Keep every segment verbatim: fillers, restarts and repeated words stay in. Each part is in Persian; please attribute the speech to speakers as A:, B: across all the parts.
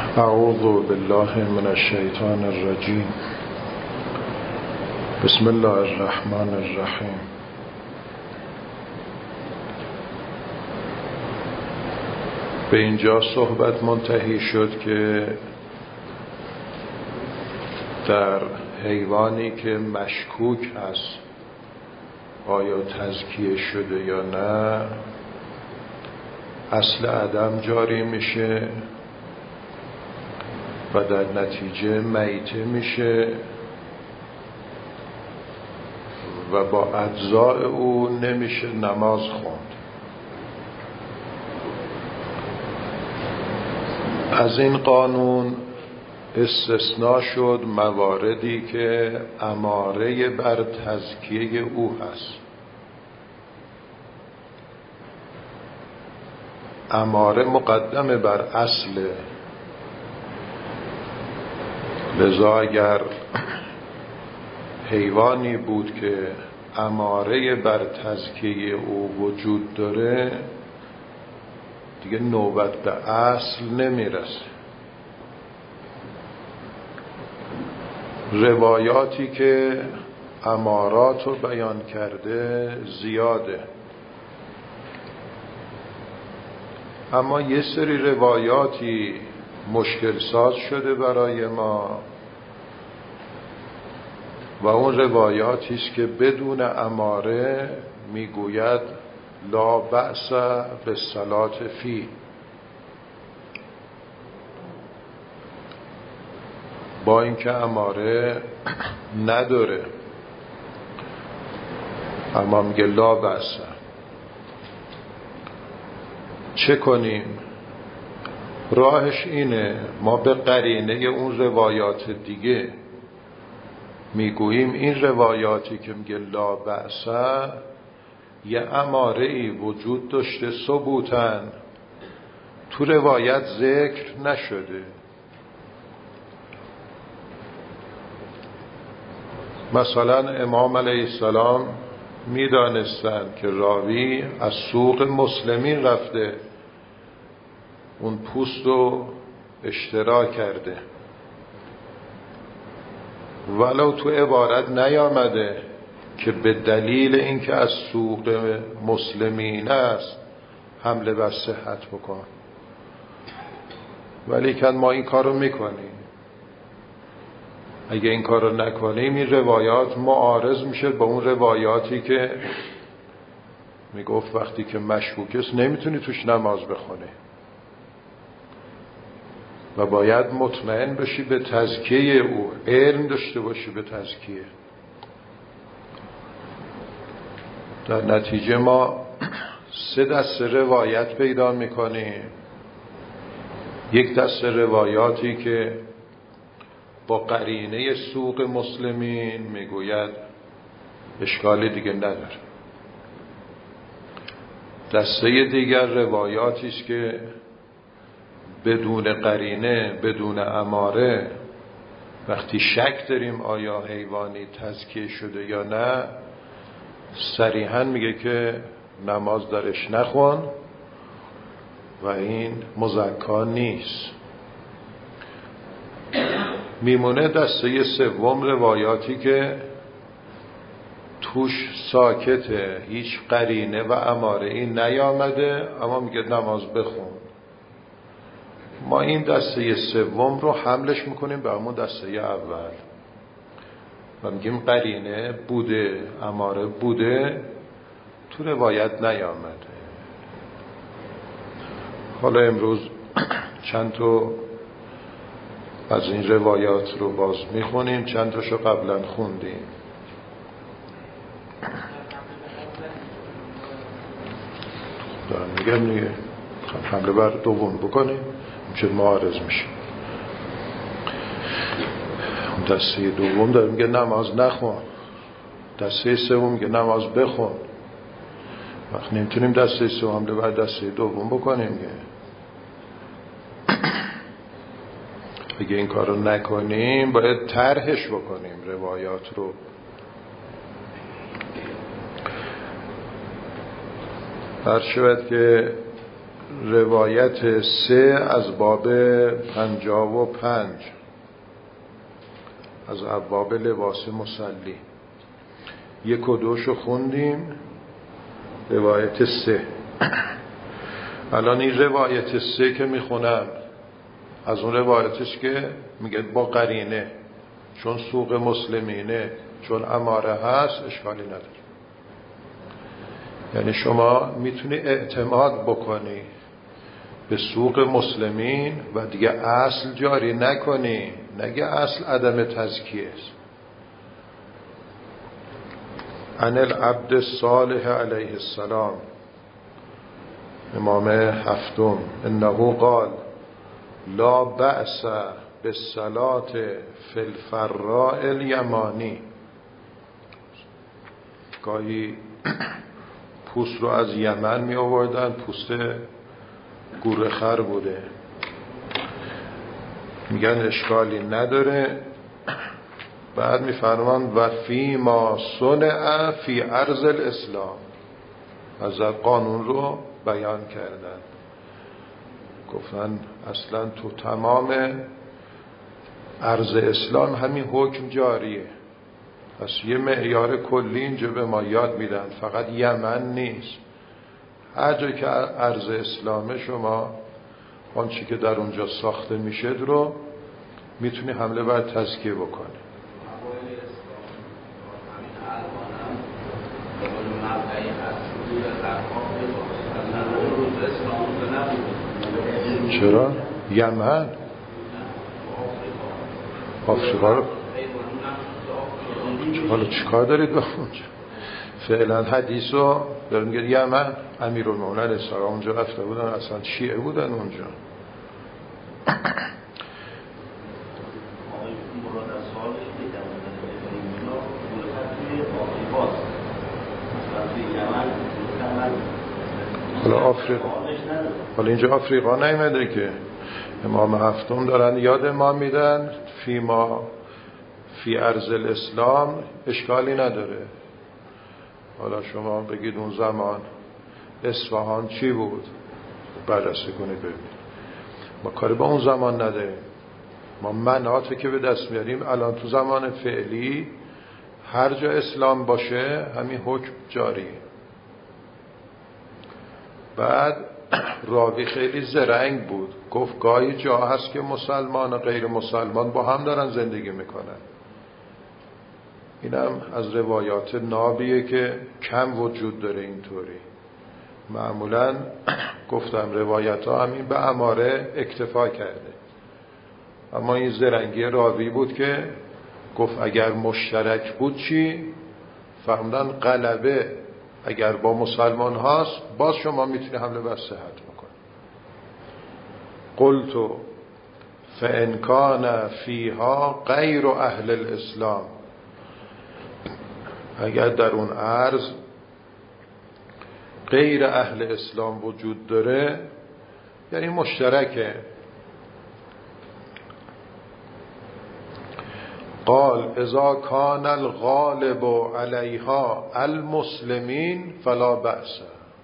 A: اعوذ بالله من الشیطان الرجیم. بسم الله الرحمن الرحیم. به اینجا صحبت منتهی شد که در حیوانی که مشکوک هست آیا تزکیه شده یا نه، اصل عدم جاری میشه و در نتیجه میته میشه و با اجزاء او نمیشه نماز خوند. از این قانون استثناء شد مواردی که اماره بر تزکیه او هست. اماره مقدمه بر اصل، لذا اگر حیوانی بود که اماره بر تزکیه او وجود داره دیگه نوبت به اصل نمیرسه. روایاتی که امارات رو بیان کرده زیاده، اما یه سری روایاتی مشکل ساز شده برای ما و اون روایاتی است که بدون اماره میگوید لا بأس بالصلاة فی، با اینکه اماره نداره اما میگه لا بأس. چه کنیم؟ راهش اینه ما به قرینه اون روایات دیگه میگوییم این روایاتی که میگه لا بأس یه اماره ای وجود داشته ثبوتاً، تو روایت ذکر نشده. مثلا امام علیه السلام میدانستن که راوی از سوق مسلمین رفته اون پوست رو اشترا کرده، ولو تو عبارت نیامده که به دلیل اینکه از سوق مسلمین است حمله بر صحت بکن، ولی که ما این کار رو میکنیم. اگه این کار رو نکنیم این روایات معارض میشه با اون روایاتی که میگفت وقتی که مشکوک است نمیتونی توش نماز بخونی و باید مطمئن بشی به تزکیه او، علم داشته باشی به تزکیه. در نتیجه ما سه دسته روایت پیدا میکنیم. یک دسته روایاتی که با قرینه سوق مسلمین میگوید اشکال دیگه نداره. دسته دیگر روایاتی است که بدون قرینه، بدون اماره، وقتی شک داریم آیا حیوانی تزکیه شده یا نه، صریحاً میگه که نماز درش نخون و این مزکا نیست. میمونه دسته سوم روایاتی که توش ساکته، هیچ قرینه و اماره این نیامده اما میگه نماز بخون. ما این دسته سوم رو حملش میکنیم به همون دسته اول و میگیم قرینه بوده، اماره بوده، تو روایت نیامده. حالا امروز چند تا از این روایات رو باز میخونیم، چند تاشو قبلا خوندیم. دارم میگم دیگه حمله بر دوم بکنیم چه معارض میشه. دسته دوم داره میگه نماز نخون، دسته سوم میگه نماز بخون. وقت نمیتونیم دسته سوم حمله بر دسته دوم بکنیم که اگه این کار رو نکنیم باید طرحش بکنیم روایات رو. هر شود که روایت سه از باب پنجاه و پنج از ابواب لباس مصلی. یک و دوشو خوندیم. روایت سه. الان این روایت سه که میخونم از اون روایتش که میگه با قرینه، چون سوق مسلمینه، چون اماره هست، اشکالی نداره. یعنی شما میتونی اعتماد بکنی به سوق مسلمین و دیگه اصل جاری نکنی. نگه اصل عدم تزکیه است. عن العبد الصالح علیه السلام، امام هفتم، انه قال لا بأس بالصلاة فی الفراء الیمانی. گاهی پوست رو از یمن می آوردن، پوست گورخر بوده، میگن اشکالی نداره. بعد میفرمان و فی ما صنع فی ارض الاسلام، از قانون رو بیان کردن. گفتن اصلا تو تمام ارض اسلام همین حکم جاریه. پس یه معیار کلی اینجا به ما یاد میدن، فقط یمن نیست. هر جا که ارض اسلامه شما آنچه که در اونجا ساخته میشه رو میتونی حمله بر تزکیه بکنی. چرا؟ یمن آفریقا رو حالا چیکار دارید بخونج؟ فعلا حدیث رو دارم میگه یمن امیرالمومنین علیه السلام اونجا رفته بودن، اصلا شیعه بودن اونجا. حالا آفریقا، حالا اینجا آفریقا نیمده که امام هفتم دارن یاد ما میدن فی ما فی ارض الاسلام اشکالی نداره. حالا شما بگید اون زمان اصفهان چی بود، بررسی کنید ببینید. ما کاری با اون زمان نداریم. ما مناطی که به دست میاریم الان تو زمان فعلی هر جا اسلام باشه همین حکم جاریه. بعد راوی خیلی زرنگ بود، گفت گاهی جا هست که مسلمان و غیر مسلمان با هم دارن زندگی میکنن. اینم از روایات نابیه که کم وجود داره اینطوری. معمولا گفتم روایت ها همین به اماره اکتفا کرده، اما این زرنگی راوی بود که گفت اگر مشترک بود چی؟ فهمدن غلبه اگر با مسلمان هاست باز شما میتونی حمله بر صحت بکنی. قلتو فان کان فیها غیر اهل الاسلام، اگر در اون ارض غیر اهل اسلام وجود داره یعنی مشترکه. قال اذا کان الغالب علیها المسلمین فلا بأس.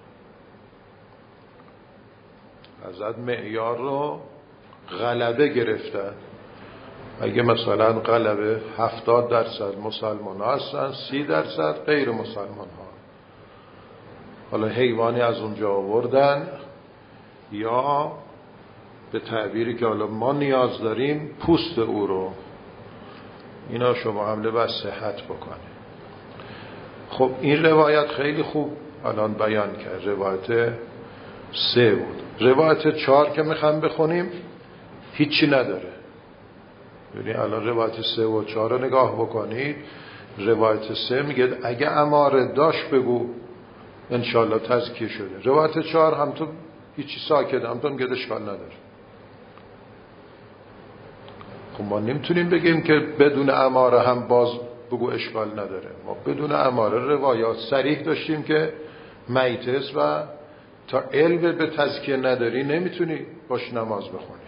A: ازت معیار رو غلبه گرفتن. اگه مثلا غلبه هفتاد درصد مسلمان ها هستن، سی درصد غیر مسلمان ها، حالا حیوانی از اونجا آوردن یا به تعبیری که حالا ما نیاز داریم پوست او رو، اینا شما حمله بر صحت بکنه. خب این روایت خیلی خوب الان بیان کرد. روایت سه بود. روایت چهار که میخوام بخونیم هیچی نداره. یعنی الان روایت سه و چهار رو نگاه بکنید. روایت سه میگه اگه اماره داشت بگو انشالله تزکیه شده. روایت چهار هم تو هیچی ساکت، هم تو میگه اشکال نداره. خب ما نمیتونیم بگیم که بدون اماره هم باز بگو اشکال نداره. ما بدون اماره روایات صریح داشتیم که میتس و تا علم به تزکیه نداری نمیتونی باش نماز بخونی.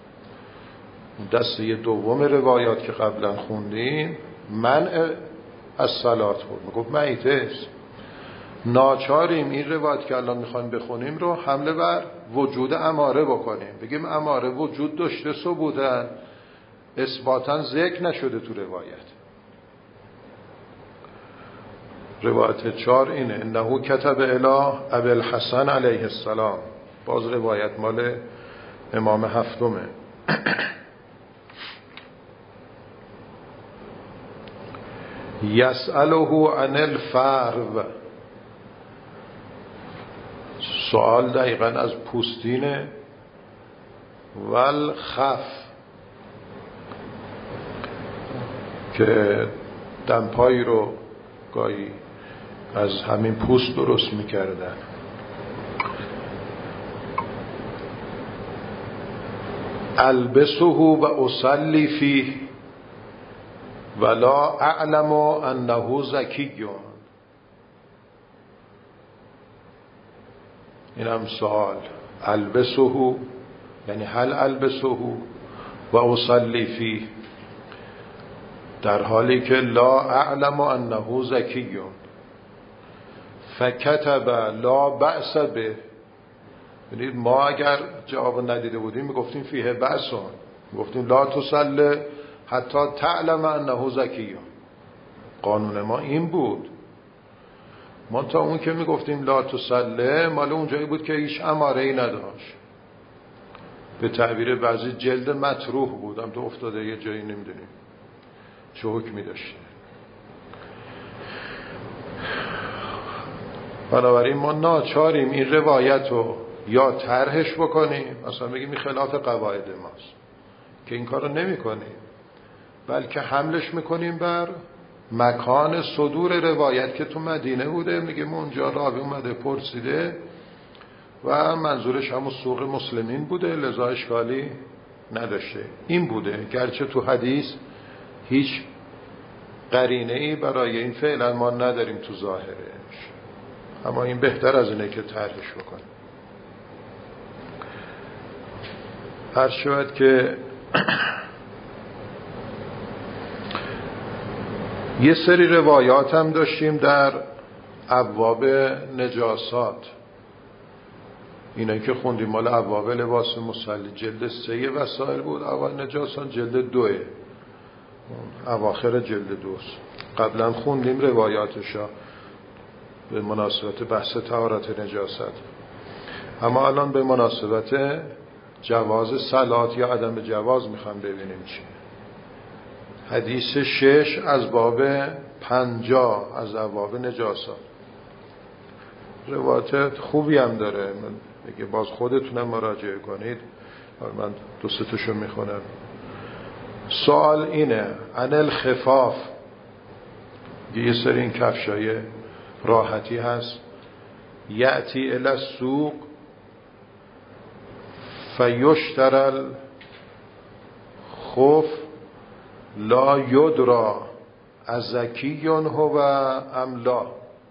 A: دسته دوم روایات که قبلا خوندیم منع از صلات بود، میگفت میتس. ناچاریم این روایت که الان میخوایم بخونیم رو حمله بر وجود اماره بکنیم، بگیم اماره وجود داشته ثبوتن، اثباتاً ذکر نشده تو روایت. روایت چهار اینه انه کتب الی ابی الحسن علیه السلام، باز روایت مال امام هفتمه. یسأله عن الفرو، سوال دقیقاً از پوستینه، والخف که دمپایی رو گاهی از همین پوست درست میکردن. البسه و اصلی فیه ولا اعلم انه زکیون. این هم سوال. البسه یعنی هل البسه و اصلی فیه، در حالی که لا اعلم انه زکیون. فکتب لا بأس به، یعنی ما اگر جواب ندیده بودیم میگفتیم فیه بأسون، میگفتیم لا تصلی حتی تعلم انه زکیون. قانون ما این بود. ما تا اون که میگفتیم لا تصلی مال اونجایی بود که هیچ اماره ای نداشت، به تعبیر بعضی جلد مطروح بود، هم تو افتاده یه جایی نمیدونیم چه حکمی داشته. بنابراین ما ناچاریم این روایت رو یا طرحش بکنیم، مثلا بگیم این خلاف قواعد ماست که این کار رو نمی کنیم، بلکه حملش میکنیم بر مکان صدور روایت که تو مدینه بوده. میگیم اونجا راوی اومده پرسیده و منظورش همون سوق مسلمین بوده، لذا اشکالی نداشته. این بوده، گرچه تو حدیث هیچ قرینه ای برای این فعلا ما نداریم تو ظاهرش، اما این بهتر از اینه که طرحش بکنیم. هر شود که یه سری روایات هم داشتیم در ابواب نجاسات، اینایی که خوندیم مال ابواب لباس مصلی جلد سه وسائل بود، اول نجاسات جلد دوه، اواخر جلد دوست. قبلا خوندیم روایاتشا به مناسبت بحث طهارت نجاست، اما الان به مناسبت جواز صلات یا عدم جواز میخوام ببینیم چی. حدیث شش از باب پنجاه از ابواب نجاسات. روایت خوبی هم داره، من اگه باز خودتونم مراجعه کنید، من دو سه تاشو میخونم. سوال اینه عن الخفاف، یه سری این کفشای راحتی هست. یأتی الی السوق فیشتر الخف لا یدرا ازکیون هو ام لا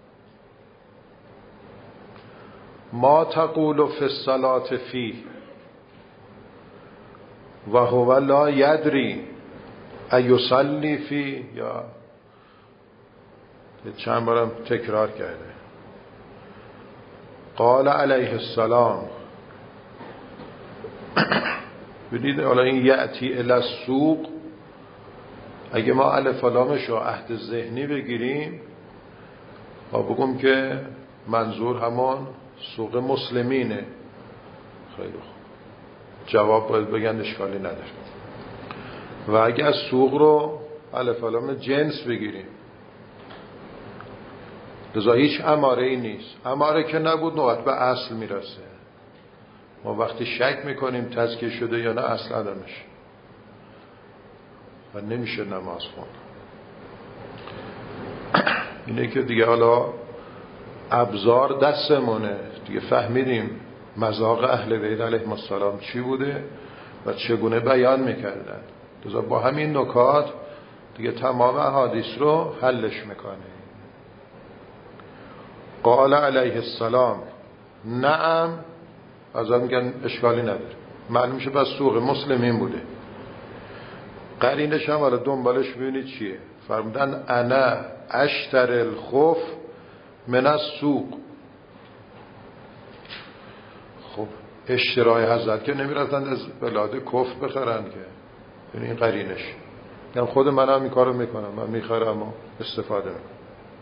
A: ما تقول فی الصلاة فیه و هو لا یدری ایصلی فیه. یا چند بارم تکرار کرده. قال علیه السلام، ببینید حالا این یأتی الی السوق، اگه ما الف و لامش رو عهد ذهنی بگیریم ما بگم که منظور همون سوق مسلمینه، خیلی خوب، جواب باید بگن اشکالی نداره. و اگه از سوق رو الف و لام جنس بگیریم، لذا هیچ اماره ای نیست. اماره که نبود نوبت به اصل میرسه. ما وقتی شک میکنیم تزکیه شده یا نه اصل عدمش و نمیشه نماز خوند. اینه که دیگه حالا ابزار دستمونه دیگه، فهمیدیم مذاق اهل بیت علیهم السلام چی بوده و چگونه بیان میکردن. لذا با همین نکات دیگه تمام احادیث رو حلش میکنه. قال علیه السلام نعم، از آن میگن اشکالی نداره، معلوم میشه بس سوق مسلمین بوده. قرینش هم حالا دنبالش ببینید چیه. فرمودن انا اشتر الخف من از سوق. خب اشترای حضرت که نمیرفتن از بلاد کفر بخرن که، یعنی این قرینش. یعنی خود من هم این کارو میکنم، من میخرم و استفاده میکنم.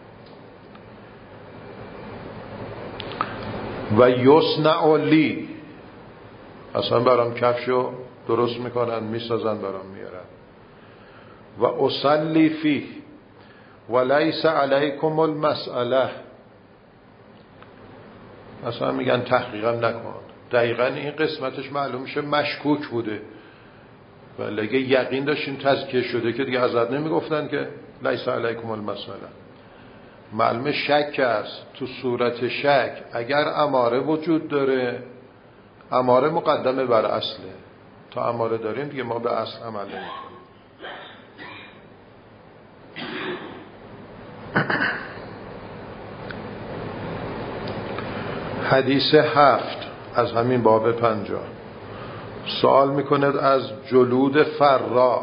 A: و یصنع لی، اصلا برام کفشو درست میکنن میسازن برام میارن. و اصلی فیه و لیس علیکم المسئله، اصلا میگن تحقیقم نکن. دقیقا این قسمتش معلوم میشه مشکوک بوده، ولی اگه یقین داشتین تزکیه شده که دیگه حضرت نمیگفتن که لیس علیکم المسئله. معلوم شک است. تو صورت شک اگر اماره وجود داره، اماره مقدمه بر اصله. تا اماره داریم دیگه ما به اصل عمل نمی‌کنیم. حدیث هفت از همین باب پنجاه سوال میکند از جلود فرا،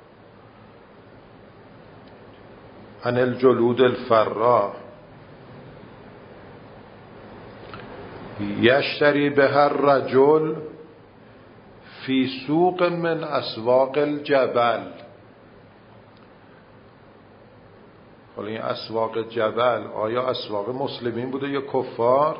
A: عن الجلود الفرا یشتری به هر رجل فی سوق من اسواق الجبل. حالا این اسواق جبل آیا اسواق مسلمین بوده یا کفار؟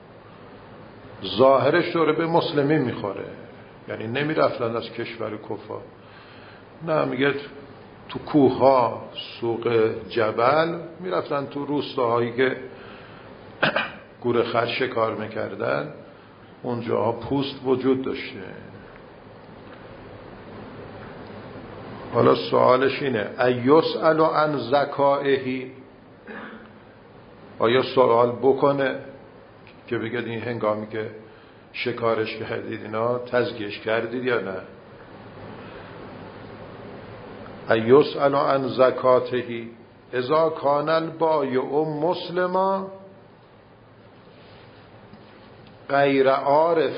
A: ظاهرش داره به مسلمین میخوره، یعنی نمی رفتن از کشور کفار. نه، میگه تو کوه ها سوق جبل می رفتن، تو روستاهایی که گور خر شکار میکردن اونجاها پوست وجود داشته. حالا سوالش اینه ایسأل عن زکائه، آیا سوال بکنه که بگید این هنگامی که شکارش کردید اینا تزکیهش کردید یا نه؟ ایسأل عن زکاته اذا کان البایع مسلما غیر عارف،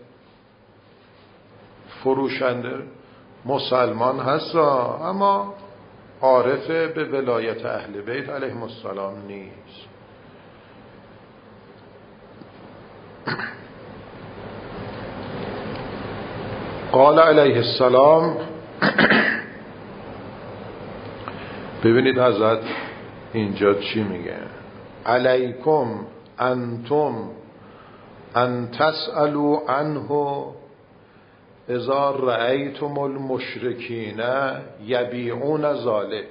A: فروشنده مسلمان هست اما عارف به ولایت اهل بیت علیهم السلام نیست. قال علیه السلام، ببینید حضرت اینجا چی میگه، علیکم انتم ان تسألوا عنه اذا رأیتم المشرکین یبیعون ذالک.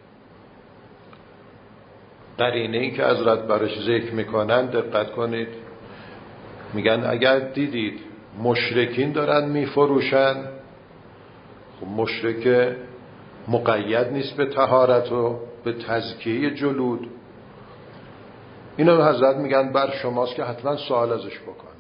A: قرینه ای که حضرت برش ذکر میکنن دقت کنید، میگن اگر دیدید مشرکین دارن میفروشن، خب مشرک مقید نیست به طهارت و به تزکیه جلود. اینو حضرت میگن بر شماست که حتما سوال ازش بکنید.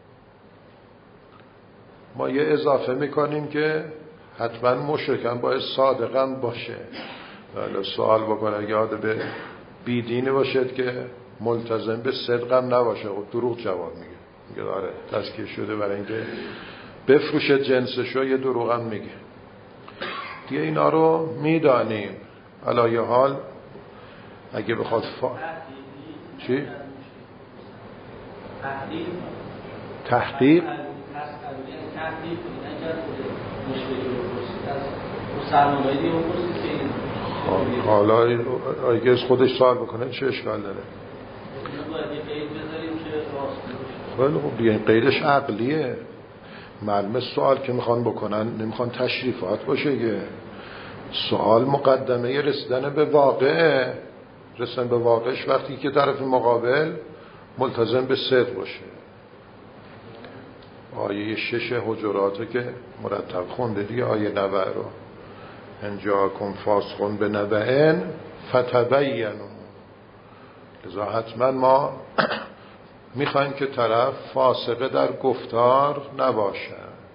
A: ما یه اضافه میکنیم که حتما مشرکن باید صادقم باشه، ولی سوال بکنه اگه آده به بیدینی باشد که ملتزم به صدقم نباشه و دروغ جواب میگه، میگه آره تزکیه شده برای اینکه بفروشه جنسشو، یه دروغم میگه. دیگه اینا رو میدانیم. علایه حال اگه بخواد فا... چی؟ تحقیق حالا اگه خودش سوال بکنه چه اشکال داره؟ خیلی خوب دیگه، این قیدش عقلیه. معلومه سوال که میخوان بکنن نمیخوان تشریفات باشه، که سوال مقدمه رسیدن به واقع. رسیدن به واقعش وقتی که طرف مقابل ملتزم به صدق باشه. آیه شش حجرات که مرتب خونده دیگه، آیه نبع رو، ان جاءکم فاسق بنبأ فتبینوا. لذا حتما ما میخوایم که طرف فاسقه در گفتار نباشه.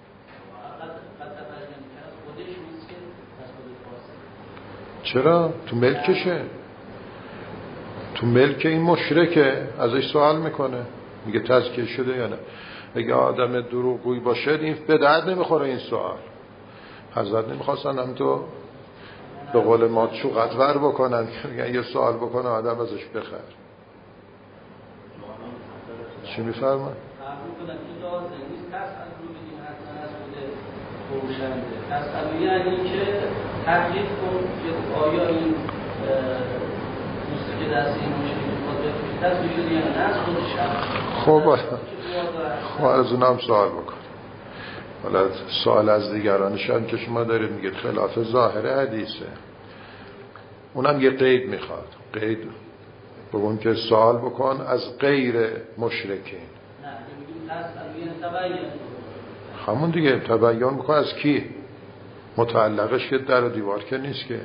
A: چرا؟ تو ملکشه، تو ملک این مشرکه، ازش سوال میکنه میگه تزکیه شده یا نه. اگه آدم دروغگوی باشه این به درد نمیخوره این سوال. حضرت نمیخواستن هم تو به قول ما چوقت ور بکنن که یه سوال بکنه آدم ازش بخر. چی میفرمایید؟
B: معلوم کنم که لازم نیست تسأل رو بدیم حتما از خود فروشنده. تسأل یعنی که تحقیق کن که آیا این دوستی که دست این مشکلی میخواد بفروشه دست شده یا نه از خودش هم.
A: خب خب از اونم سوال بکن. حالا سوال از دیگرانشان که شما دارید میگید خلاف ظاهر حدیثه، اونم یه قید میخواد. قید بگون که سوال بکن از غیر مشرکین.
B: نه میگیم تسأل یعنی تبین.
A: همون دیگه تبین بکن از کی؟ متعلقش که در و دیوار که نیست که.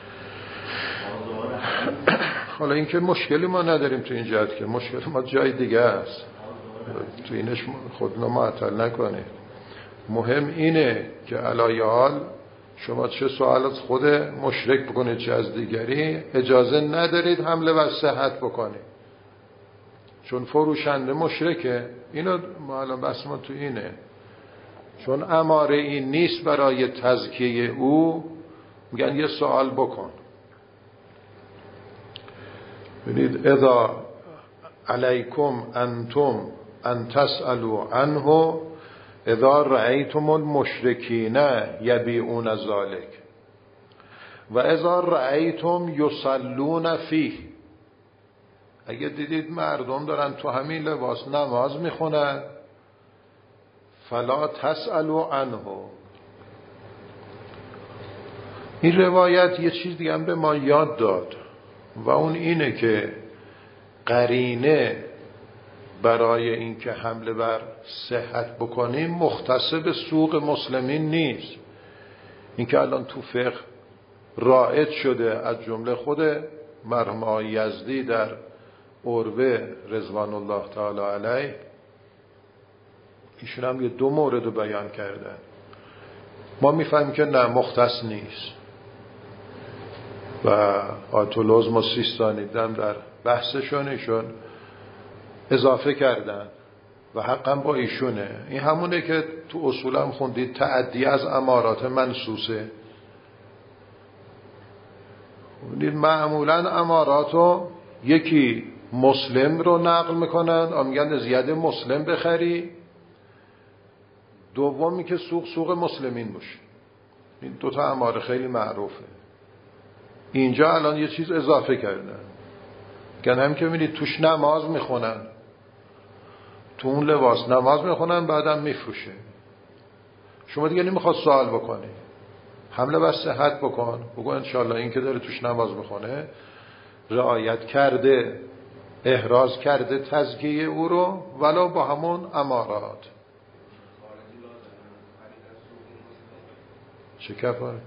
A: حالا این که مشکلی ما نداریم تو این جهت، که مشکل ما جای دیگه است، تو اینش خودنا معطل نکنه. مهم اینه که علایه حال شما چه سوال از خود مشرک بکنید چه از دیگری، اجازه ندارید حمله و صحت بکنید، چون فروشنده مشرکه. اینو ما الان بحث ما تو اینه، چون اماره این نیست برای تزکیه او، میگن یه سوال بکن. ببینید اذا علیکم انتم ان تسألوا عنه اذا رأیتم المشرکین یبیعون ذلک و اذا رأیتم یصلون فیه. اگه دیدید مردم دارن تو همین لباس نماز میخونن فلا تسألوا عنه. این روایت یه چیز دیگه هم به ما یاد داد و اون اینه که قرینه برای اینکه حمله بر صحت بکنیم مختص به سوق مسلمین نیست. اینکه الان تو فقه رائج شده، از جمله خود مرحوم آقای یزدی در عروه رضوان الله تعالی علیه، ایشون هم یه دو مورد رو بیان کردن. ما میفهمیم که نه، مختص نیست. و آیت العظمی سیستانی دم در بحثشون ایشون اضافه کردن و حقا با ایشونه. این همونه که تو اصول هم خوندید، تعدی از امارات منسوسه. خوندید معمولا اماراتو یکی مسلم رو نقل میکنن، آن میگن از ید مسلم بخری، دومی که سوق سوق مسلمین باشه. این دوتا اماره خیلی معروفه. اینجا الان یه چیز اضافه کردن، گن هم که میبینید توش نماز میخونن، تو اون لباس نماز میخونن، بعدم میفروشه. شما دیگه نمیخواد سوال بکنی، حمله بر صحت بکن، بگو انشالله این که داره توش نماز میخونه رعایت کرده، احراز کرده تزکیه او رو، ولو با همون امارات. چه کفاره؟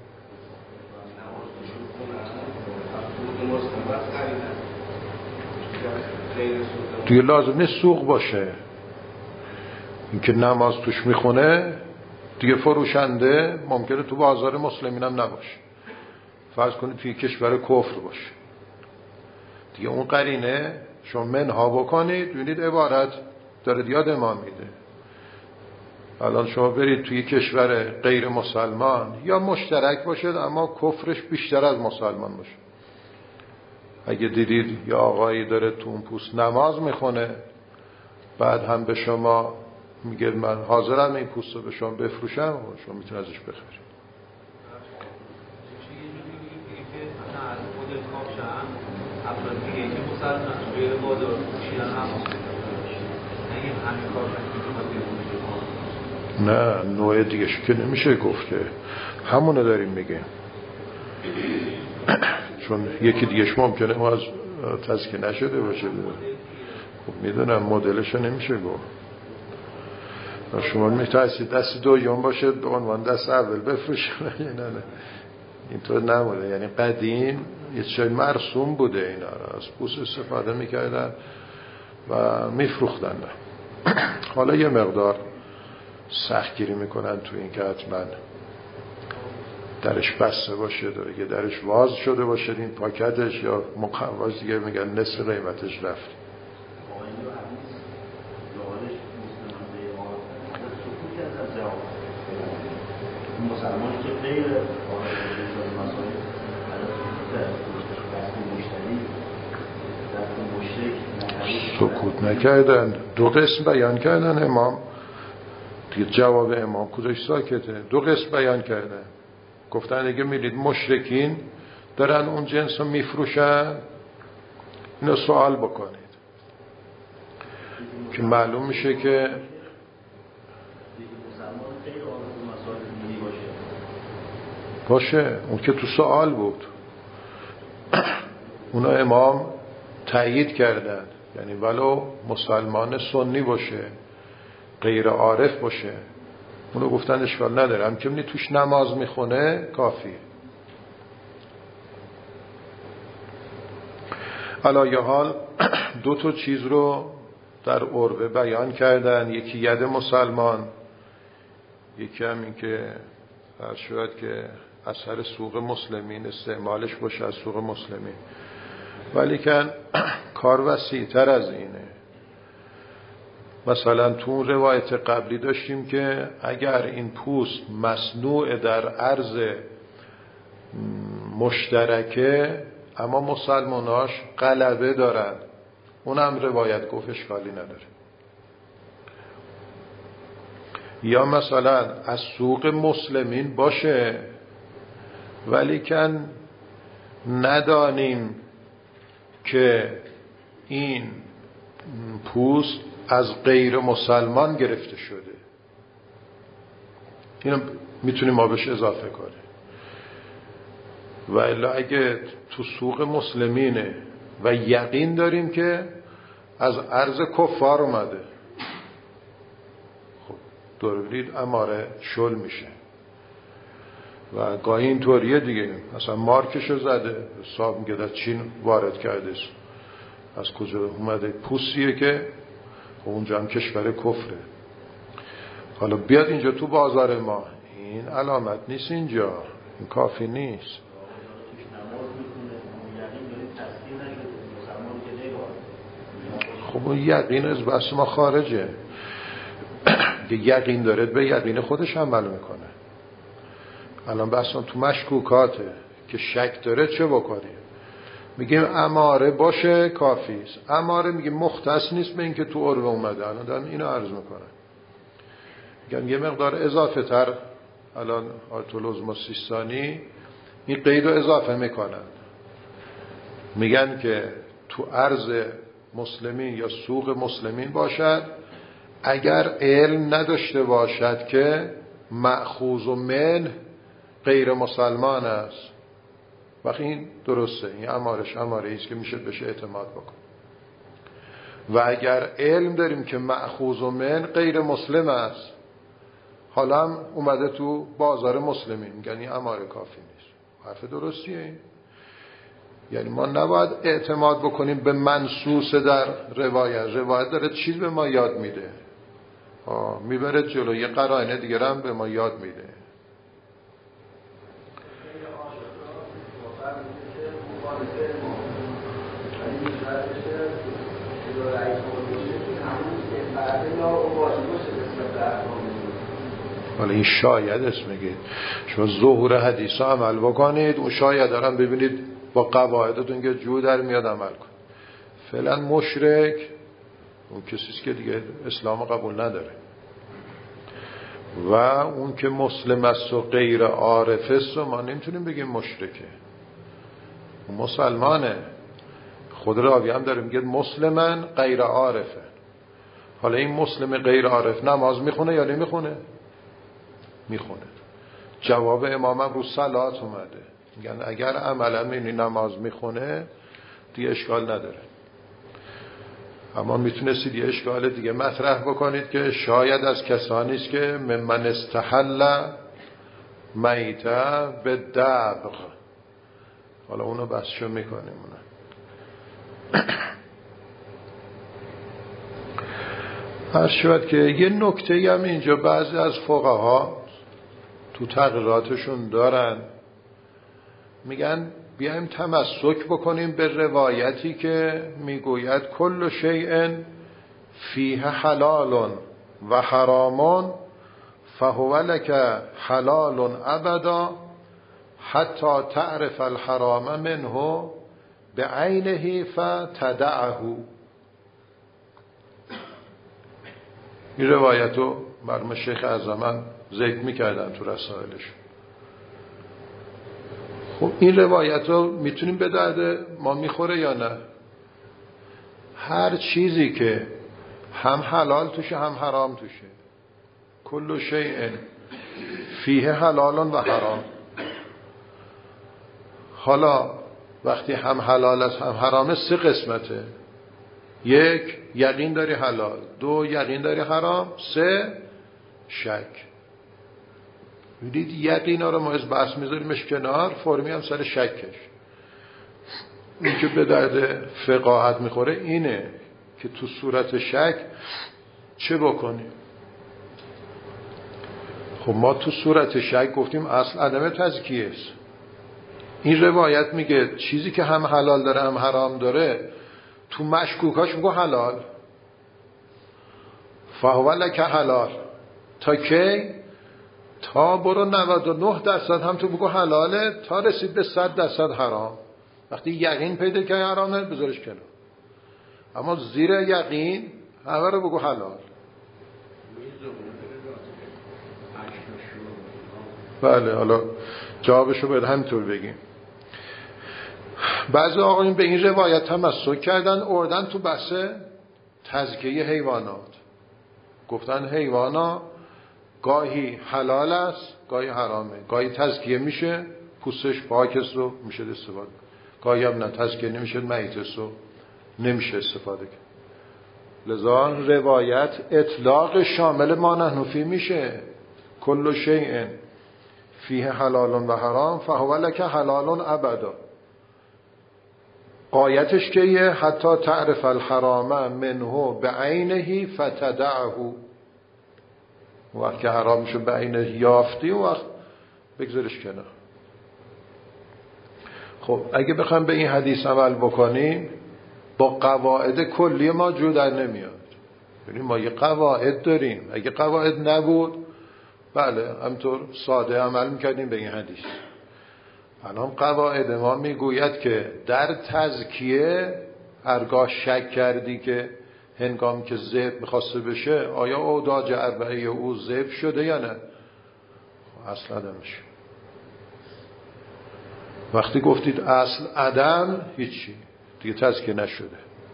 A: دیگه لازم نیست سوق باشه. اینکه نماز توش میخونه دیگه فروشنده ممکنه تو بازار مسلمین هم نباشه، فرض کنید توی کشور کفر باشه، دیگه اون قرینه شما منها بکنید. ببینید عبارت داره یاد ما میده. الان شما برید توی کشور غیر مسلمان، یا مشترک باشد اما کفرش بیشتر از مسلمان باشه، اگه دیدید یا آقایی داره تو اون پوست نماز میخونه، بعد هم به شما میگه من حاضرم این پوست رو به شما بفروشم، شما میتونید ازش بخرید. نه نوع دیگه که نمیشه گفت که همونه داریم میگیم، چون یکی دیگه ممکنه ما از تزکیه نشده باشه. خب میدونم مدلش نمیشه گفت. شما میتونید دست دوم باشه به عنوان دست اول بفروشه. نه نه اینطور نموده. یعنی قدیم یه چیزای مرسوم بوده، اینا را از پوست استفاده میکردن و میفروختن. حالا یه مقدار سختگیری میکنن تو این که حتما درش بسته باشه، داره که درش واز شده باشه این پاکتش، یا مقواز دیگه میگن نصف قیمتش رفت.
C: مسلمانی که غیر مسائل دست مشتری دست مشرک
A: سکوت نکردن، دو قسم بیان کردن امام دیگه. جواب امام کجاش ساکته؟ دو قسم بیان کردن، گفتن اگه میرید مشرکین دارن اون جنس رو میفروشن اینو سوال بکنید که معلوم میشه که باشه. اون که تو سوال بود، اونا امام تایید کردن، یعنی ولو مسلمان سنی باشه غیر عارف باشه اونو گفتن اشکال نداره، هم که منی توش نماز میخونه کافیه. علی حال دو تا چیز رو در عربه بیان کردن، یکی ید مسلمان، یکی هم این که هر شاید که اثر سوق مسلمین استعمالش باشه از سوق مسلمین، ولی که کار وسیع‌تر از اینه. مثلا تو اون روایت قبلی داشتیم که اگر این پوست مصنوع در ارض مشترکه اما مسلماناش غلبه دارن، اونم روایت گفت اشکالی نداره. یا مثلا از سوق مسلمین باشه ولی کن ندانیم که این پوست از غیر مسلمان گرفته شده، اینو میتونیم ما بهش اضافه کنیم. و الا اگه تو سوق مسلمینه و یقین داریم که از ارض کفار اومده، خب دوربرید اماره شل میشه. و گاهی اینطوریه دیگه، مثلا مارکشو زده، حساب میگه در چین وارد کرده، از کجا اومده، پوستیه که اونجا هم کشور کفره. حالا بیاد اینجا تو بازار ما، این علامت نیست، اینجا این کافی نیست. خب اون یقین از بس ما خارجه. یقین داره به یقین خودش عمل میکنه. الان بحثم تو مشکوکاته که شک داره چه بکنیم؟ میگیم اماره باشه کافیست. اماره میگیم مختص نیست به این که تو عربه اومده. الان دارم اینو عرض میکنم، میگم یه مقدار اضافه تر الان آیت العظما سیستانی این قید رو اضافه میکنن، میگن که تو ارض مسلمین یا سوق مسلمین باشد اگر علم نداشته باشد که مأخوذ و من غیر مسلمان است. وقتی این درسته، این امارش اماره ایست که میشه بشه اعتماد بکن. و اگر علم داریم که مأخوذ و من غیر مسلم است، حالا هم اومده تو بازار مسلمین، میگن این اماره کافی نیست. حرف درستیه این. یعنی ما نباید اعتماد بکنیم به منصوص در روایت. روایت داره چیز به ما یاد میده، میبره جلو، یه قرائن دیگه هم به ما یاد میده. حالا این شاید است، میگید شما ظهور حدیث ها عمل بکنید، اون شاید دارم ببینید با قواعدتون که جو در میاد عمل کن. فعلا مشرک اون کسیست که دیگه اسلام قبول نداره، و اون که مسلم است و غیر عارف است و ما نمیتونیم بگیم مشرکه، اون مسلمانه. خود راوی هم داره میگه مسلمن غیر عارفه. حالا این مسلم غیر عارف نماز میخونه یا نمیخونه؟ میخونه. جواب امام هم رو صلات اومده، میگن اگر عملا میبینی نماز میخونه دیگه اشکال نداره. اما میتونستید یه اشکال دیگه مطرح بکنید که شاید از کسانی است که ممن استحل میته به دبغ. حالا اونو بحثشو میکنیم. اونو هر شود که یه نکته هم اینجا بعضی از فقها تو تقریراتشون دارن، میگن بیایم تمسک بکنیم به روایتی که میگوید کل شیء فیه حلال و حرام فهو لک حلال ابدا حتی تعرف الحرام منه بعینه فتدعه. این روایت رو مرحوم شیخ اعظم ذکر میکردن تو رسائلش. خب این روایت رو میتونیم به درد ما میخوره یا نه؟ هر چیزی که هم حلال توشه هم حرام توشه، کل شیء فیه حلال و حرام. حالا وقتی هم حلال است هم حرام، سه قسمته: یک، یقین داری حلال; دو، یقین داری حرام; سه، شک. میدید یقینا رو ما از بحث میذاریمش کنار، فرمی هم سر شکش. این که به درد فقاهت میخوره اینه که تو صورت شک چه بکنیم. خب ما تو صورت شک گفتیم اصل عدم تزکیه است. این روایت میگه چیزی که هم حلال داره هم حرام داره، تو مشکوکاش میگه حلال، فهو لک حلال. تا کی؟ تا برو نود و نه درصد هم تو بگو حلاله، تا رسید به صد درصد حرام. وقتی یقین پیدا کنی حرامه بذارش کنار، اما زیر یقین همه رو بگو حلال. بله، حالا جوابشو باید همینطور بگیم. بعضی آقایون به این روایت تمسک کردن، اردن تو بحث تزکیه حیوانات. گفتن حیوانا گاهی حلال است گاهی حرامه، گاهی تزکیه میشه پوستش پاک است و میشه استفاده، گاهی هم نه تزکیه نمیشه میت است و نمیشه استفاده کرد. لذا روایت اطلاق شامل ما نحن فی میشه. کل شیء فیه حلال و حرام فهو لک حلال ابدا. قایتش که یه حتی تعرف الحرام منه بعینه فتدعه، وقت که حرام شد به عینه یافتی و وقت بگذارش کنار. خب اگه بخوام به این حدیث عمل بکنیم با قواعد کلی ما جو در نمیاد. یعنی ما یه قواعد داریم، اگه قواعد نبود بله همطور ساده عمل میکردیم به این حدیث. الان قواعد ما میگوید که در تزکیه هرگاه شک کردی که هنگام که ذبح میخواسته بشه آیا اوداج اربعه او ذبح شده یا نه، اصل عدمش. وقتی گفتید اصل عدم، هیچی دیگه تزکیه نشده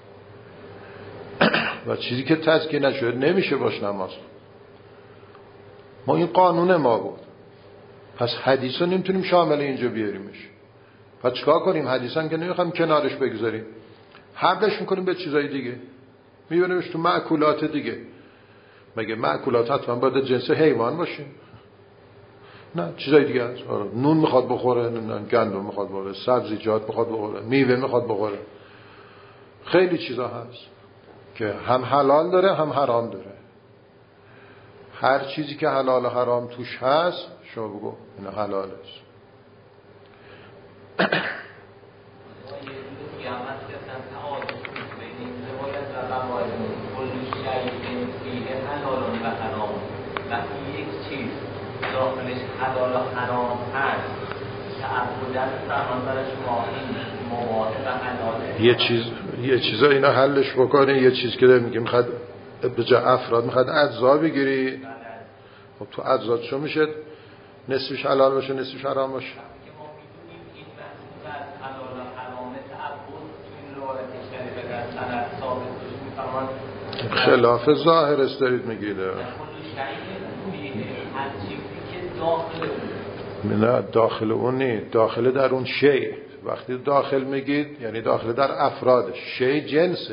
A: و چیزی که تزکیه نشده نمیشه باش نماز. ما این قانون ما بود، پس حدیث رو نمیتونیم شامل اینجا بیاریمش. پس چیکار کنیم؟ حدیث هم که نمیخوایم کنارش بگذاریم، حملش میکنیم به چیزای دیگه، میبینیمش تو مأکولات دیگه. مگه مأکولات حتما باید جنس حیوان باشه؟ نه، چیزای دیگه هست. نون میخواد بخوره، گندم میخواد بخوره، سبزیجات میخواد بخوره، میوه میخواد بخوره، خیلی چیزا هست که هم حلال داره هم حرام داره. هر چیزی که حلال و حرام توش هست شما بگو این حلال است.
D: وقتی یک چیز داخلش حلال و حرام هست تعبداً فرمانبر شما این مواهب و حلاله.
A: یه چیز یه چیزا اینا حلش بکنه. یه چیز که میگه میخواد به جای افراد میخواد اجزا بگیری، خب تو اجزا چه میشه؟ نصفش حلال باشه نصفش حرام باشه.
D: که ما میدونیم این بحث حلال و حرام تعبد این روایت شریفه در سند ثابت بشه میفرمان
A: خلاف ظاهر است دارید میگید. نه داخل اون نی، داخل در اون شی. وقتی داخل میگید یعنی داخل در افرادش. شی جنسه.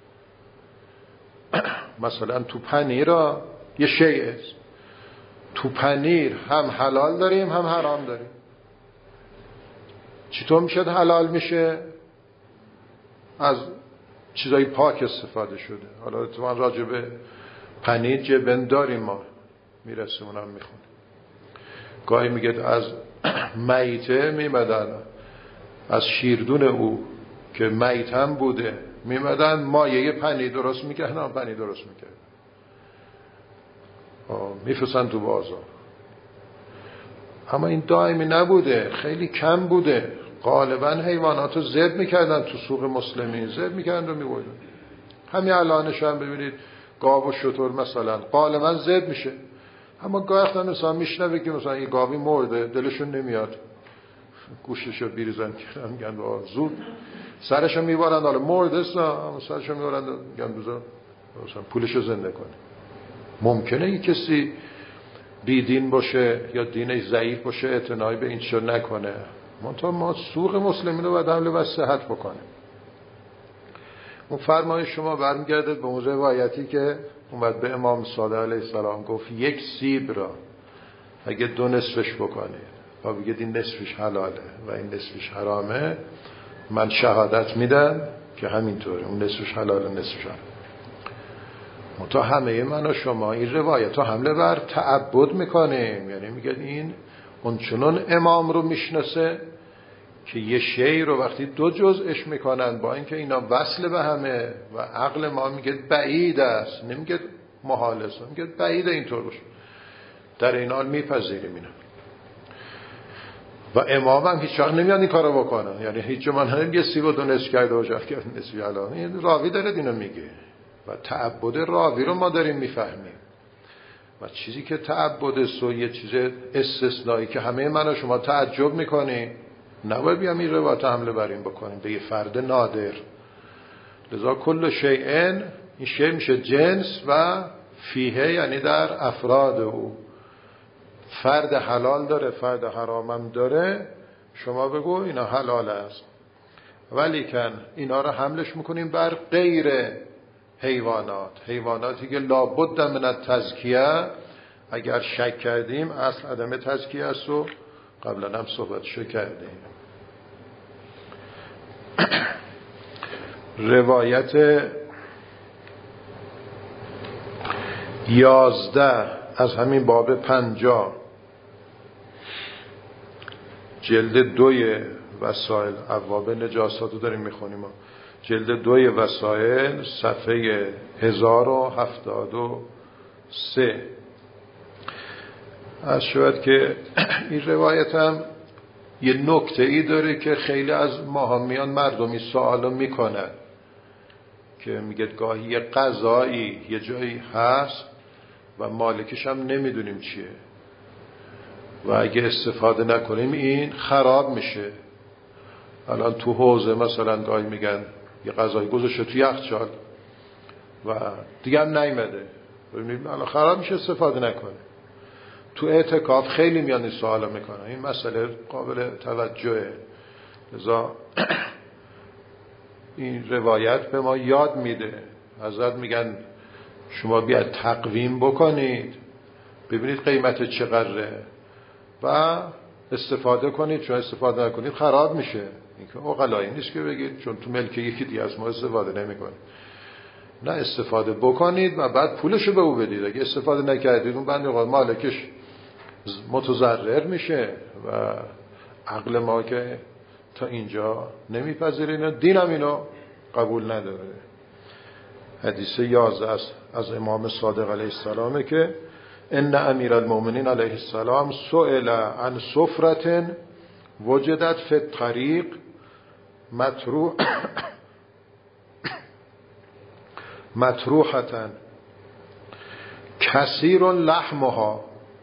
A: مثلا تو پنیر یه شی است، تو پنیر هم حلال داریم هم حرام داریم. چطور میشه حلال میشه؟ از چیزای پاک استفاده شده. حالا اتفاقا راجع به پنیر جبن داریم، ما میرسیم اونم میخونیم. گاهی میگه از میته میمدن، از شیردون او که میت هم بوده میمدن مایه پنیر درست میکردن، پنیر درست میکردن میفرستن تو بازار. اما این دائمی نبوده، خیلی کم بوده. غالبا حیوانات رو ذبح میکردن تو سوق مسلمین، ذبح میکردن و میبردن. همین الانش هم ببینید گاو و شتر مثلا غالبا زد میشه، اما گاهی وقتا مثلا میشنوه که مثلا این گاوی مرده، دلشون نمیاد گوشتشو بیریزن که میگن زود سرشو میبارن، حالا مرده است اما سرشو میبارن میگن بذار مثلا پولشو زنده کنه. ممکنه این کسی بیدین باشه یا دینش ضعیف باشه اعتنایی به این چیزا نکنه، منتها ما سوق مسلمین رو باید حمله و صحت بکنه. اون فرمای شما برمیگرده به اون روایتی که اومد به امام صادق علیه السلام گفت یک سیب را اگه دو نصفش بکنه و بگید این نصفش حلاله و این نصفش حرامه، من شهادت میدم که همینطوره، اون نصفش حلاله نصفش حرامه. تا همه من و شما این روایت ها حمله بر تعبد میکنیم، یعنی میگن این اونچنان امام رو میشناسه که یه شی رو وقتی دو جزءش میکنن با اینکه اینا وصل به همه و عقل ما میگه بعید است، نمیگه محال است، میگه بعید اینطور باشه، در این حال میپذیریم اینا. و امام هم هیچ وقت نمیاد این کارو بکنن، یعنی هیچ من هم یه سیب و دو نصف کرده و جفت کرد نصفی الان، این راوی داره اینو میگه و تعبد راوی رو ما داریم میفهمیم. و چیزی که تعبد است و یه چیز استثنایی که همه من و شما تعجب میکنیم، نباید بیام این روایت حمله بر این بکنیم به یه فرد نادر. لذا کل شیئن، این شیء میشه جنس و فیه یعنی در افراد او، فرد حلال داره فرد حرامم داره، شما بگو اینا حلال است، ولیکن اینا رو حملش میکنیم بر غیر حیوانات، حیواناتی که لابد من التزکیه، اگر شک کردیم اصل عدم تزکیه است و قبلا هم صحبتشو کردیم. روایت یازده از همین باب پنجاه جلد دوی وسائل، ابواب نجاسات رو داریم میخونیم، جلد دوی وسائل صفحه هزار و هفتاد و سه. از شاید که این روایت هم یه نکته ای داره که خیلی از ماها میان مردمی سوالو میکنن که میگه گاهی یه غذایی یه جایی هست و مالکش هم نمیدونیم چیه و اگه استفاده نکنیم این خراب میشه. الان تو حوزه مثلا گاهی میگن یه غذایی گذاشته تو یخچال و دیگه هم نیمده، ببینید الان خراب میشه استفاده نکنه. تو اعتکاف خیلی میان این سوالا میکنن، این مسئله قابل توجهه. لذا این روایت به ما یاد میده، حضرت میگن شما بیاید تقویم بکنید ببینید قیمت چقدره و استفاده کنید، چون استفاده نکنید خراب میشه. این که عقلایی نیست که بگید چون تو ملک یکی دیگه از ما استفاده نمیکنید، نه استفاده بکنید و بعد پولشو به او بدید. اگه استفاده نکردید اون بنده مالکش متضرر میشه و عقل ما که تا اینجا نمیپذیره، اینا دینم اینو قبول نداره. حدیث یازده از, از امام صادق علیه السلامه که ان امیر المؤمنین علیه السلام سئل عن سفرة وجدت فی الطریق مطروح مطروحة کثیر لحمها،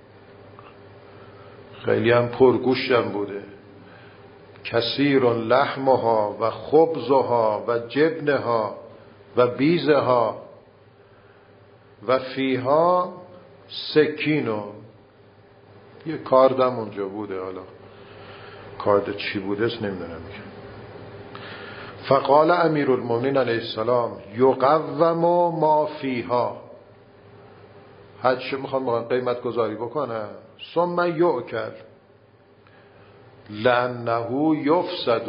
A: خیلی هم پرگوشتم بوده، کثیر لحمها و خبزها و جبنها و بیزها و فیها سکینو، یه کاردم اونجا بوده، حالا کارد چی بوده است نمیدونم. فقال امیر المؤمنین علیه السلام یقوم ما فیها، حدش میخوام قیمت گذاری بکنم، ثم یؤکل لانه یفسد.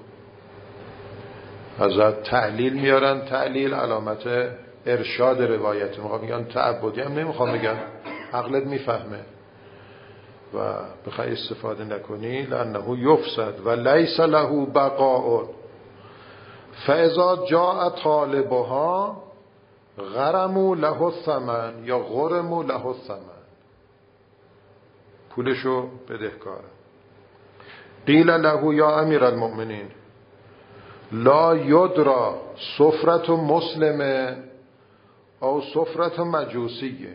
A: حضرت تعلیل میارن، تعلیل علامت ارشاد روایت، میخوام میگن تعبدی هم نمیخوام بگن، عقلت میفهمه و بخوای استفاده نکنی لانه یفسد و لیس له بقاء فاذا جاء طالبها غرموا له الثمن یا غرموا له الثمن، پولشو بدهکار. قیل له یا امیر المؤمنین لا یدرا سفرة مسلم او سفرت مجوسیه.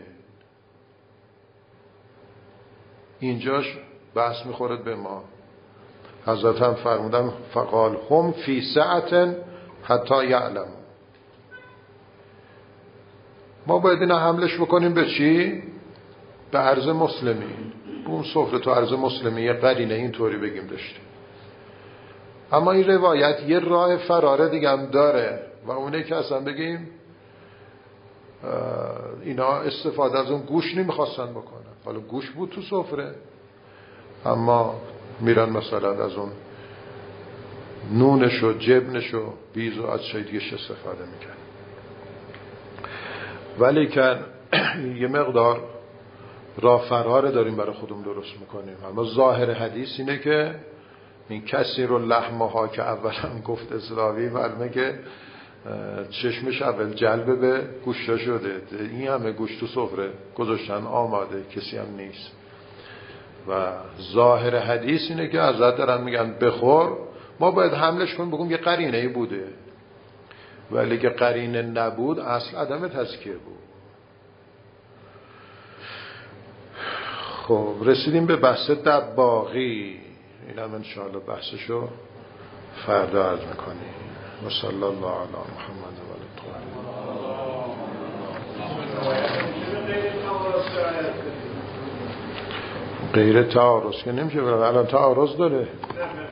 A: اینجاش بحث میخورد به ما. حضرت هم فرمودن فقال هم فی سعة حتی یعلم. ما باید اینا حملش بکنیم به چی؟ به عرض مسلمی. اون سفره تو عرض مسلمی یه قرینه اینطوری بگیم داشته. اما این روایت یه راه فراره دیگه هم داره و اونه که اصلا بگیم اینا استفاده از اون گوش نمیخواستن بکنن. حالا گوش بود تو سفره، اما میرن مثلا از اون نونش و جبنش و بیز و از چای دیگه استفاده میکنن. ولی که یه مقدار راه فراره داریم برای خودمون درست میکنیم. اما ظاهر حدیث اینه که این کسی رو لحمها که اولا گفت اسلامی معلومه که چشمش اول جلب به گوشتا شده. این همه گوشت تو سفره گذاشتن آماده، کسی هم نیست. و ظاهر حدیث اینه که حضرت دارن میگن بخور، ما باید حملش کنیم بگیم یه قرینه ای بوده. ولی که قرینه نبود اصل عدم تزکیه بود. خب رسیدیم به بحث دباغی. این هم انشاءالله بحثشو فردا عرض میکنیم. و صلی الله علی محمد و علی غیر تعارض که نمیشه. الان تعارض داره.